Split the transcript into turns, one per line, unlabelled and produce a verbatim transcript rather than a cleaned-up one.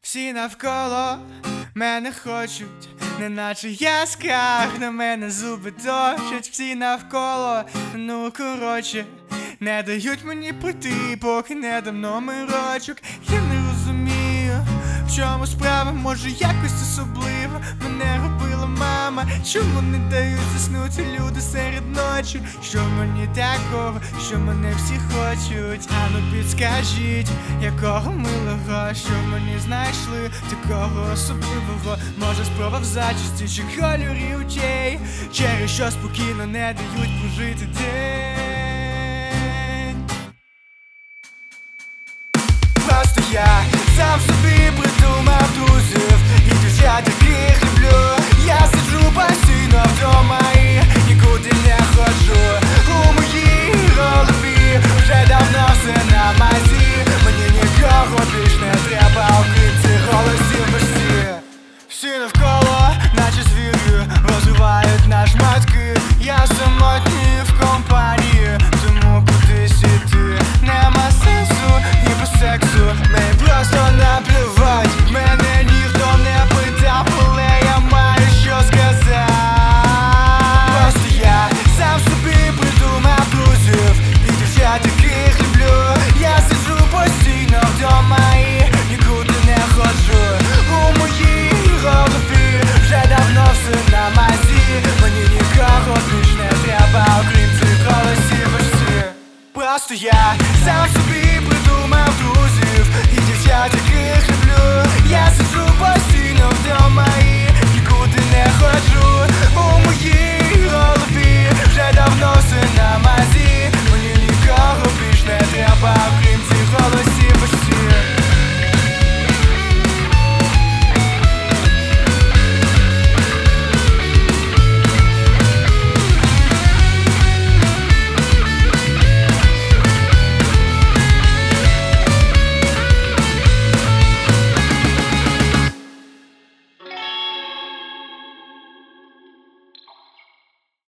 Всі навколо мене хочуть, неначе я сках, на мене зуби точать. Всі навколо, ну коротше, не дають мені пройти, поки не дам номерочок. Я не розумію, в чому справа, може якось особливо мене робила мама. Чому не дають заснути люди серед ночі? Що мені такого, що мене всі хочуть? Ану підскажіть, якого милого, що мені знайшли такого особливого? Може справа в зачісті чи кольорі очей, через що спокійно не дають прожити день.